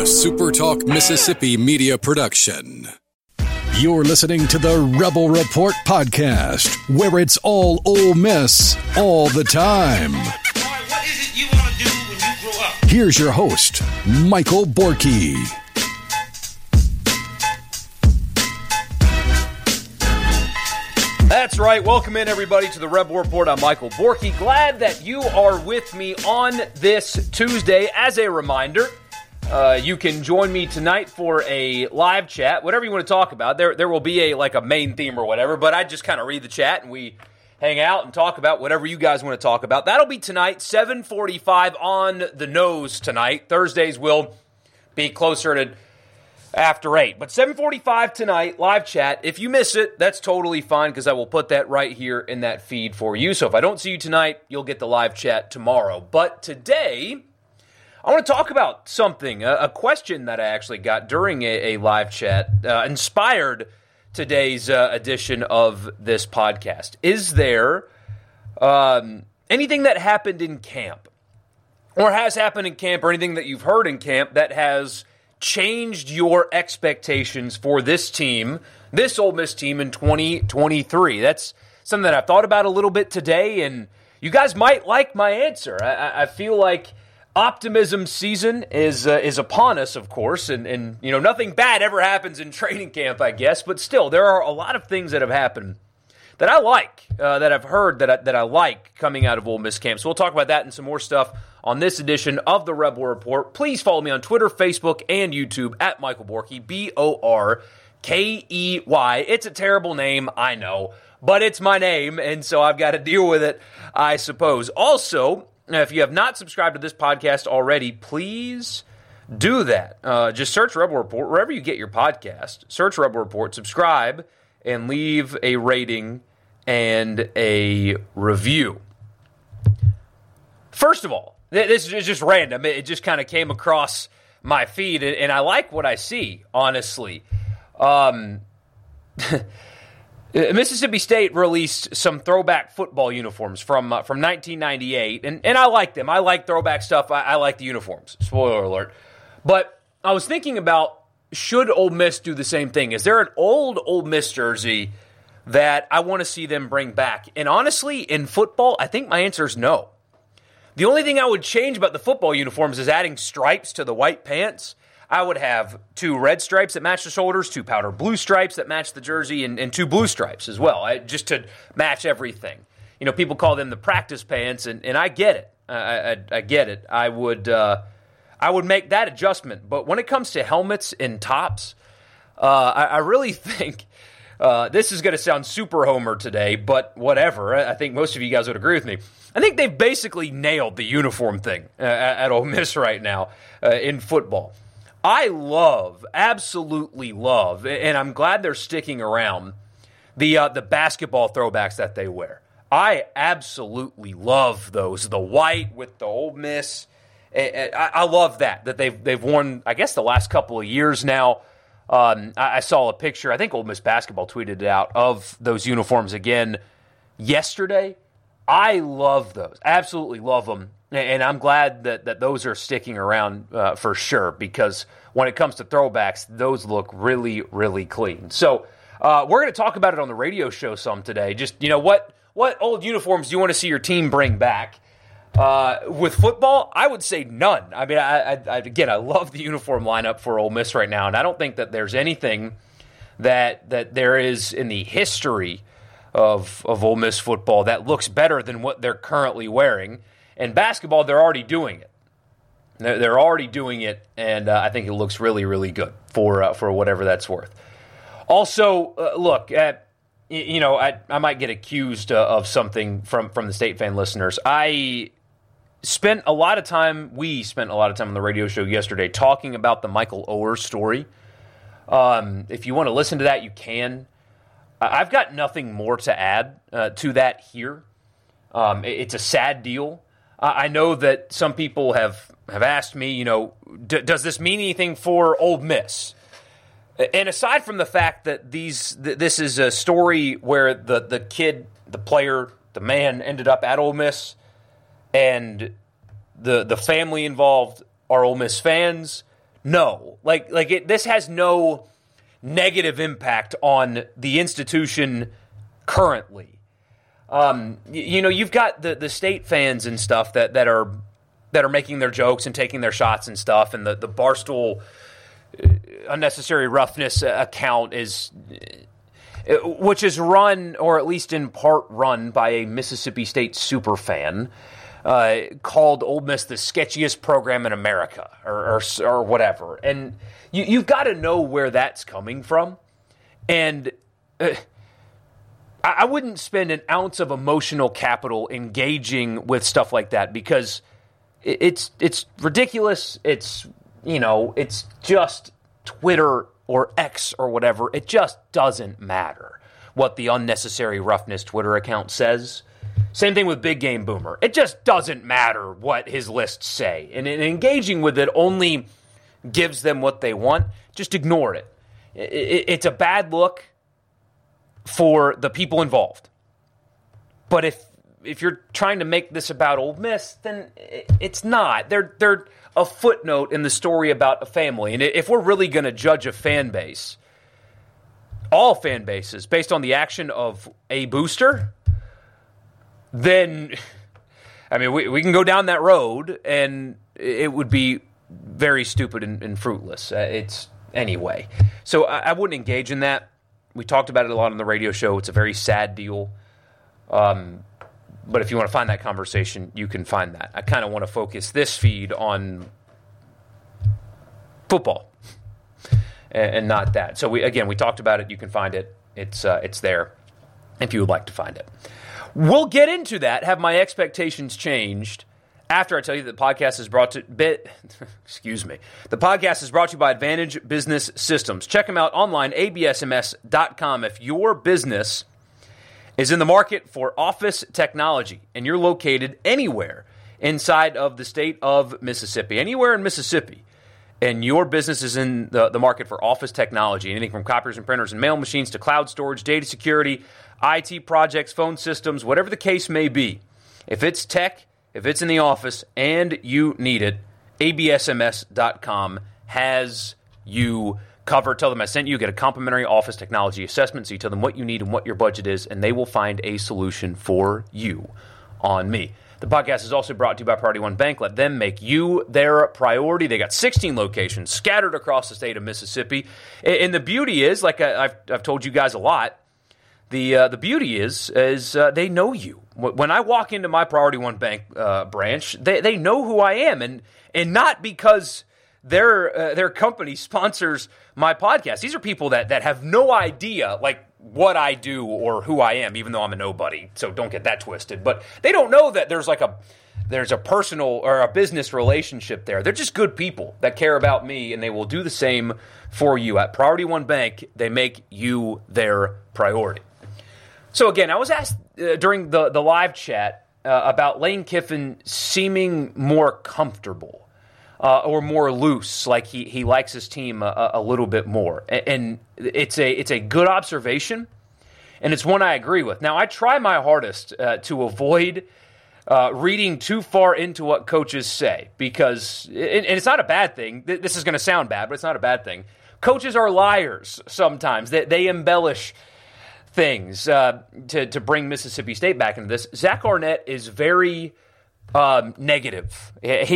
SuperTalk Mississippi media production. You're listening to the Rebel Report podcast, where it's all Ole Miss all the time. Boy, what is it you want to do when you grow up? Here's your host, Michael Borky. That's right. Welcome in, everybody, to the Rebel Report. I'm Michael Borky. Glad that you are with me on this Tuesday. As a reminder, you can join me tonight for a live chat, whatever you want to talk about. There will be a main theme or whatever, but I just kind of read the chat and we hang out and talk about whatever you guys want to talk about. That'll be tonight, 7:45 on the nose tonight. Thursdays will be closer to after 8. But 7:45 tonight, live chat. If you miss it, that's totally fine because I will put that right here in that feed for you. So if I don't see you tonight, you'll get the live chat tomorrow. But today, I want to talk about something, a question that I actually got during a live chat, inspired today's edition of this podcast. Is there anything that happened in camp or has happened in camp or anything that you've heard in camp that has changed your expectations for this team, this Ole Miss team in 2023? That's something that I've thought about a little bit today, and you guys might like my answer. I feel like optimism season is upon us, of course, and you know, nothing bad ever happens in training camp, I guess, but still, there are a lot of things that have happened that I like, that I've heard that I like coming out of Ole Miss camp. So we'll talk about that and some more stuff on this edition of the Rebel Report. Please follow me on Twitter, Facebook, and YouTube at Michael Borky, Borkey. It's a terrible name, I know, but it's my name, and so I've got to deal with it, I suppose. Also, if you have not subscribed to this podcast already, please do that. Just search Rebel Report wherever you get your podcast. Search Rebel Report, subscribe, and leave a rating and a review. First of all, this is just random. It just kind of came across my feed, and I like what I see, honestly. Mississippi State released some throwback football uniforms from 1998, and I like them. I like throwback stuff. I like the uniforms. Spoiler alert. But I was thinking about, should Ole Miss do the same thing? Is there an old Ole Miss jersey that I want to see them bring back? And honestly, in football, I think my answer is no. The only thing I would change about the football uniforms is adding stripes to the white pants. I would have 2 red stripes that match the shoulders, 2 powder blue stripes that match the jersey, and 2 blue stripes as well, just to match everything. You know, people call them the practice pants, and I get it. I get it. I would make that adjustment. But when it comes to helmets and tops, I really think this is going to sound super homer today, but whatever. I think most of you guys would agree with me. I think they've basically nailed the uniform thing at Ole Miss right now in football. I absolutely love, and I'm glad they're sticking around, the basketball throwbacks that they wear. I absolutely love those. The white with the Ole Miss. I love that they've worn, I guess, the last couple of years now. I saw a picture, I think Ole Miss basketball tweeted it out, of those uniforms again yesterday. I love those. Absolutely love them. And I'm glad that those are sticking around for sure, because when it comes to throwbacks, those look really, really clean. So we're going to talk about it on the radio show some today. Just, you know, what old uniforms do you want to see your team bring back? With football, I would say none. I mean, again, I love the uniform lineup for Ole Miss right now, and I don't think that there's anything that there is in the history of Ole Miss football that looks better than what they're currently wearing. And basketball, they're already doing it. They're already doing it, and I think it looks really, really good for whatever that's worth. Also, look, you know, I might get accused of something from the State fan listeners. We spent a lot of time on the radio show yesterday talking about the Michael Oher story. If you want to listen to that, you can. I've got nothing more to add to that here. It's a sad deal. I know that some people have asked me, you know, does this mean anything for Ole Miss? And aside from the fact that this is a story where the kid, the player, the man ended up at Ole Miss, and the family involved are Ole Miss fans, No. This has no negative impact on the institution currently. You've got the state fans and stuff that are making their jokes and taking their shots and stuff, and the Barstool unnecessary roughness account which is run, or at least in part run, by a Mississippi State super fan, called Ole Miss the sketchiest program in America, or whatever. And you've got to know where that's coming from. And I wouldn't spend an ounce of emotional capital engaging with stuff like that, because it's ridiculous. It's just Twitter or X or whatever. It just doesn't matter what the unnecessary roughness Twitter account says. Same thing with Big Game Boomer. It just doesn't matter what his lists say. And engaging with it only gives them what they want. Just ignore it. It's a bad look for the people involved. But if you're trying to make this about Ole Miss, then it's not. They're a footnote in the story about a family. And if we're really going to judge a fan base, all fan bases, based on the action of a booster, then, I mean, we can go down that road, and it would be very stupid and fruitless. Anyway. So I wouldn't engage in that. We talked about it a lot on the radio show. It's a very sad deal. But if you want to find that conversation, you can find that. I kind of want to focus this feed on football and not that. So we talked about it. You can find it. It's there if you would like to find it. We'll get into that. Have my expectations changed after I tell you that the podcast is brought to The podcast is brought to you by Advantage Business Systems. Check them out online, absms.com. If your business is in the market for office technology and you're located anywhere inside of the state of Mississippi, anywhere in Mississippi, and your business is in the market for office technology, anything from copiers and printers and mail machines to cloud storage, data security, IT projects, phone systems, whatever the case may be, if it's tech, if it's in the office and you need it, absms.com has you covered. Tell them I sent you. Get a complimentary office technology assessment, so you tell them what you need and what your budget is, and they will find a solution for you on me. The podcast is also brought to you by Priority One Bank. Let them make you their priority. They got 16 locations scattered across the state of Mississippi. And the beauty is, like I've told you guys a lot, the beauty is they know you. When I walk into my Priority One Bank branch, they know who I am, and not because their company sponsors my podcast. These are people that have no idea what I do or who I am, even though I'm a nobody. So don't get that twisted. But they don't know that there's a personal or a business relationship there. They're just good people that care about me, and they will do the same for you. At Priority One Bank, they make you their priority. So again, I was asked during the live chat about Lane Kiffin seeming more comfortable or more loose, like he likes his team a little bit more. And it's a good observation, and it's one I agree with. Now, I try my hardest to avoid reading too far into what coaches say, because, and it's not a bad thing. This is going to sound bad, but it's not a bad thing. Coaches are liars sometimes. They embellish things to bring Mississippi State back into this. Zach Arnett is very negative.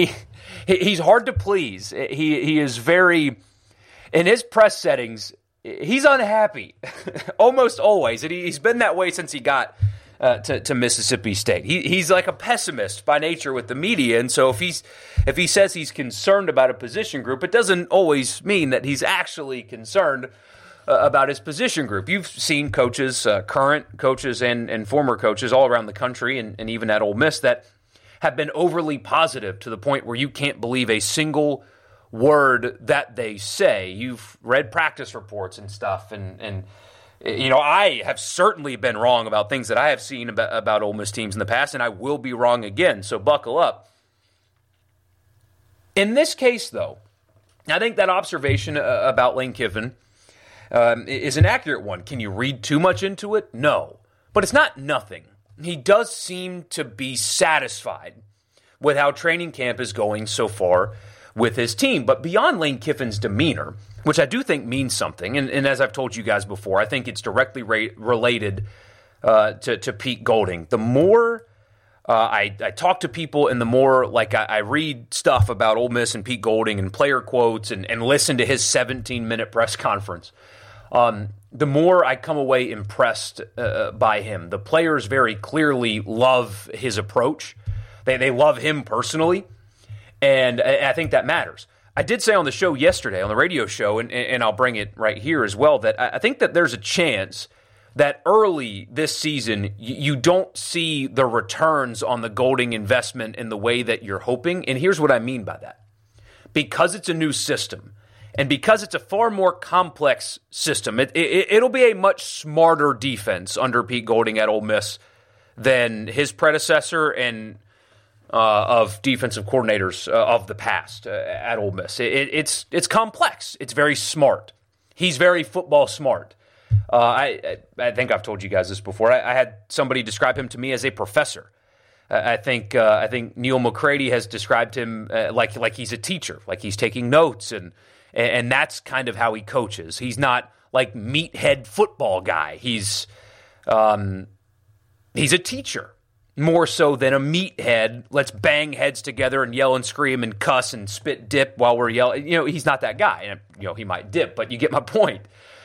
He's hard to please. He is very, in his press settings, he's unhappy almost always, and he's been that way since he got to Mississippi State. He's like a pessimist by nature with the media, and so if he says he's concerned about a position group, it doesn't always mean that he's actually concerned about his position group. You've seen coaches, current coaches and former coaches all around the country and even at Ole Miss that have been overly positive to the point where you can't believe a single word that they say. You've read practice reports and stuff, and I have certainly been wrong about things that I have seen about Ole Miss teams in the past, and I will be wrong again, so buckle up. In this case, though, I think that observation about Lane Kiffin is an accurate one. Can you read too much into it? No. But it's not nothing. He does seem to be satisfied with how training camp is going so far with his team. But beyond Lane Kiffin's demeanor, which I do think means something, and as I've told you guys before, I think it's directly related to Pete Golding. The more I talk to people and the more I read stuff about Ole Miss and Pete Golding and player quotes and listen to his 17-minute press conference, the more I come away impressed by him. The players very clearly love his approach. They love him personally, and I think that matters. I did say on the show yesterday, on the radio show, and I'll bring it right here as well, that I think that there's a chance that early this season you don't see the returns on the Golding investment in the way that you're hoping. And here's what I mean by that. Because it's a new system, and because it's a far more complex system, it'll be a much smarter defense under Pete Golding at Ole Miss than his predecessor and of defensive coordinators of the past at Ole Miss. It's complex. It's very smart. He's very football smart. I think I've told you guys this before. I had somebody describe him to me as a professor. I think Neil McCready has described him like he's a teacher, like he's taking notes, and that's kind of how he coaches. He's not like meathead football guy. He's a teacher more so than a meathead. Let's bang heads together and yell and scream and cuss and spit dip while we're yelling. He's not that guy. And he might dip, but you get my point.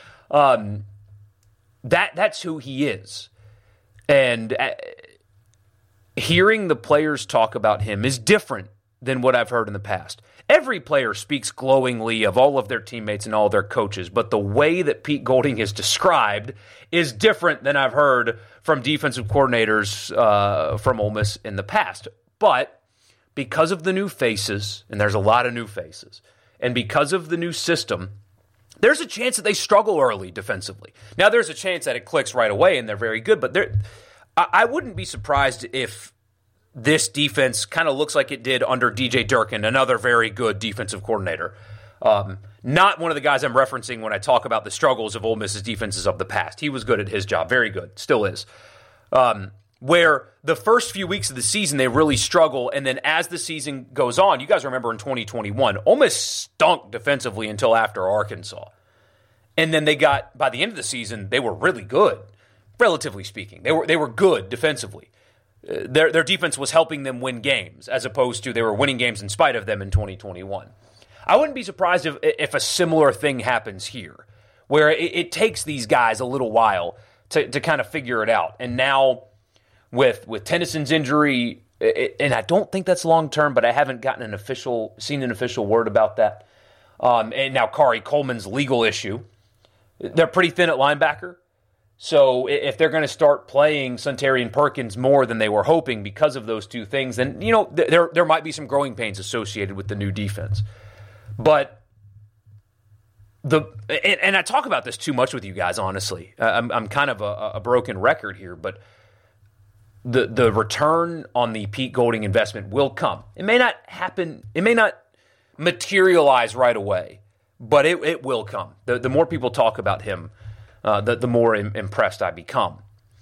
That's who he is. And hearing the players talk about him is different than what I've heard in the past. Every player speaks glowingly of all of their teammates and all their coaches, but the way that Pete Golding is described is different than I've heard from defensive coordinators from Ole Miss in the past. But because of the new faces, and there's a lot of new faces, and because of the new system, there's a chance that they struggle early defensively. Now, there's a chance that it clicks right away and they're very good, but I wouldn't be surprised if this defense kind of looks like it did under DJ Durkin, another very good defensive coordinator. Not one of the guys I'm referencing when I talk about the struggles of Ole Miss's defenses of the past. He was good at his job, very good, still is. Where the first few weeks of the season, they really struggle, and then as the season goes on, you guys remember in 2021, Ole Miss stunk defensively until after Arkansas. And then by the end of the season, they were really good, relatively speaking. They were good defensively. Their defense was helping them win games, as opposed to they were winning games in spite of them in 2021. I wouldn't be surprised if a similar thing happens here, where it takes these guys a little while to kind of figure it out. And now with Tennyson's injury, and I don't think that's long-term, but I haven't seen an official word about that. And now Kari Coleman's legal issue. They're pretty thin at linebacker. So if they're going to start playing Suntarian Perkins more than they were hoping because of those two things, then there might be some growing pains associated with the new defense. But and I talk about this too much with you guys, honestly. I'm kind of a broken record here, but the return on the Pete Golding investment will come. It may not happen. It may not materialize right away, but it will come. The more people talk about him, the more impressed I become.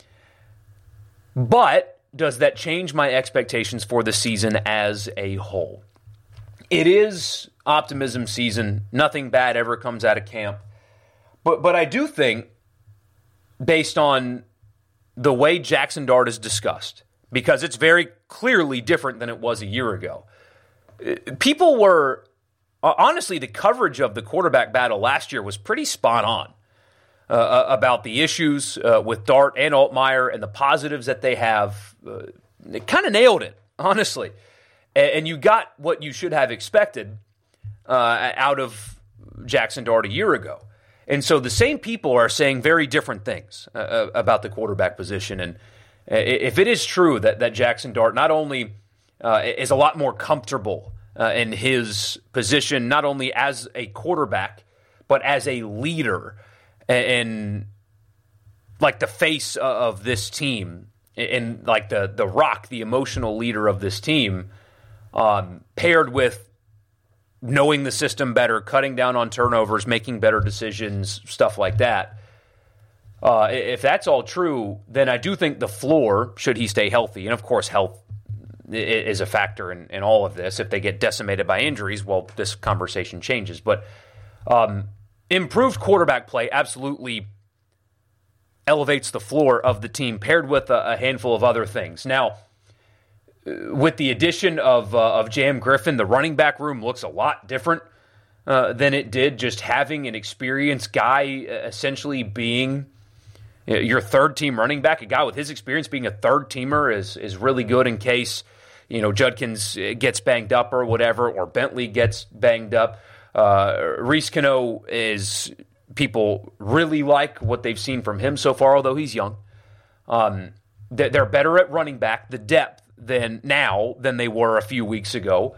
But does that change my expectations for the season as a whole? It is optimism season. Nothing bad ever comes out of camp. But I do think, based on the way Jackson Dart is discussed, because it's very clearly different than it was a year ago, people were, honestly, the coverage of the quarterback battle last year was pretty spot on. About the issues with Dart and Altmaier and the positives that they have. It kind of nailed it, honestly. And you got what you should have expected out of Jackson Dart a year ago. And so the same people are saying very different things about the quarterback position. And if it is true that Jackson Dart not only is a lot more comfortable in his position, not only as a quarterback, but as a leader, and like the face of this team, and like the rock, the emotional leader of this team, paired with knowing the system better, cutting down on turnovers, making better decisions, stuff like that. If that's all true, then I do think the floor, should he stay healthy, and of course health is a factor in all of this. If they get decimated by injuries, well, this conversation changes. But improved quarterback play absolutely elevates the floor of the team, paired with a handful of other things. Now, with the addition of J.M. Griffin, the running back room looks a lot different than it did. Just having an experienced guy essentially being your third-team running back, a guy with his experience being a third-teamer is really good in case, Judkins gets banged up or whatever, or Bentley gets banged up. Reese Cano is, people really like what they've seen from him so far, although he's young. They're better at running back, the depth, than they were a few weeks ago.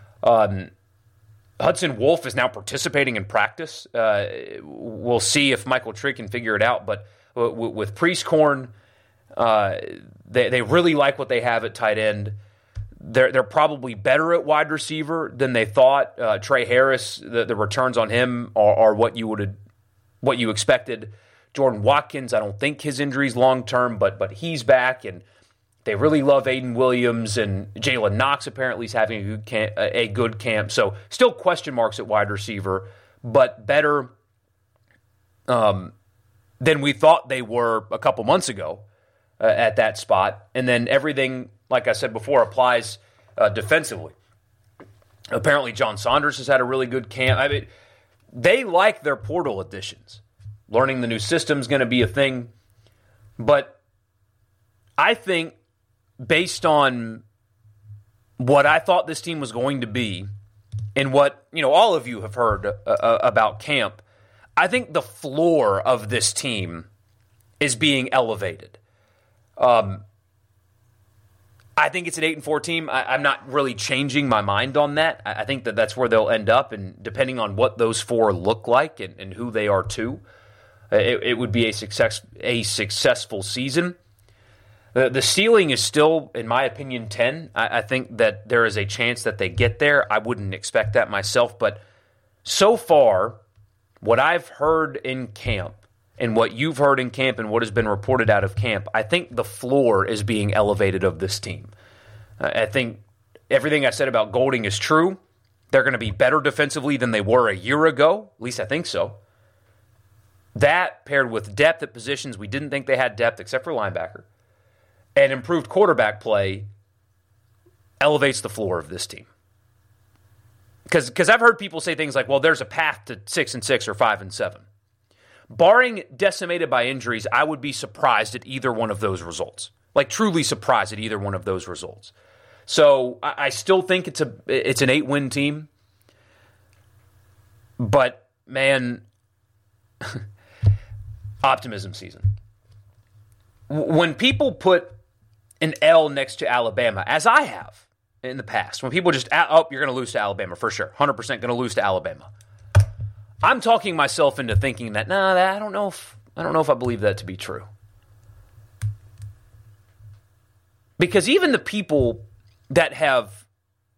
Hudson Wolf is now participating in practice. We'll see if Michael Trigg can figure it out, but with Priestcorn, they really like what they have at tight end. They're probably better at wide receiver than they thought. Trey Harris, the returns on him are what you expected. Jordan Watkins, I don't think his injury's long term, but he's back, and they really love Aiden Williams, and Jalen Knox apparently is having a good camp. So still question marks at wide receiver, but better than we thought they were a couple months ago at that spot. And then everything, like I said before, applies defensively. Apparently John Saunders has had a really good camp. I mean, they like their portal additions. Learning the new system is going to be a thing. But I think based on what I thought this team was going to be and what all of you have heard about camp, I think the floor of this team is being elevated. I think it's an 8-4 team. I'm not really changing my mind on that. I think that's where they'll end up, and depending on what those four look like and who they are too, it would be a successful season. The ceiling is still, in my opinion, 10. I think that there is a chance that they get there. I wouldn't expect that myself, but so far, what I've heard in camp and what you've heard in camp and what has been reported out of camp, I think the floor is being elevated of this team. I think everything I said about Golding is true. They're going to be better defensively than they were a year ago. At least I think so. That paired with depth at positions we didn't think they had depth except for linebacker, and improved quarterback play elevates the floor of this team. Because I've heard people say things like, well, there's a path to 6-6 or 5-7. Barring decimated by injuries, I would be surprised at either one of those results. Like, truly surprised at either one of those results. So I still think it's an 8-win team. But, man, optimism season. When people put an L next to Alabama, as I have in the past, when people just, you're going to lose to Alabama for sure, 100% going to lose to Alabama. I'm talking myself into thinking that, I don't know if I believe that to be true. Because even the people that have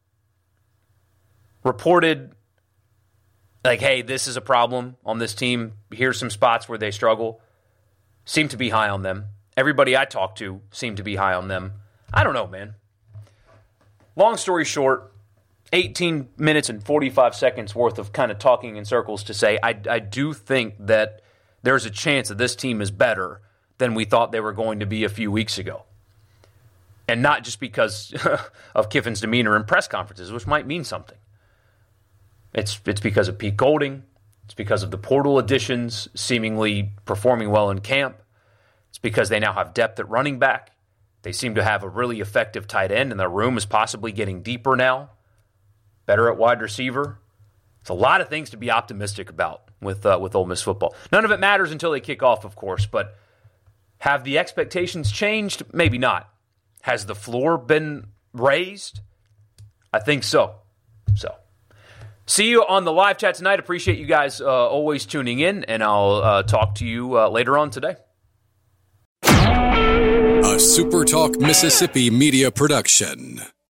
reported, like, hey, this is a problem on this team, here's some spots where they struggle, seem to be high on them. Everybody I talk to seemed to be high on them. I don't know, man. Long story short, 18 minutes and 45 seconds worth of kind of talking in circles to say I do think that there's a chance that this team is better than we thought they were going to be a few weeks ago. And not just because of Kiffin's demeanor in press conferences, which might mean something. It's because of Pete Golding. It's because of the portal additions seemingly performing well in camp. It's because they now have depth at running back. They seem to have a really effective tight end, and their room is possibly getting deeper now. Better at wide receiver. It's a lot of things to be optimistic about with Ole Miss football. None of it matters until they kick off, of course, but have the expectations changed? Maybe not. Has the floor been raised? I think so. See you on the live chat tonight. Appreciate you guys always tuning in, and I'll talk to you later on today. A SuperTalk Mississippi media production.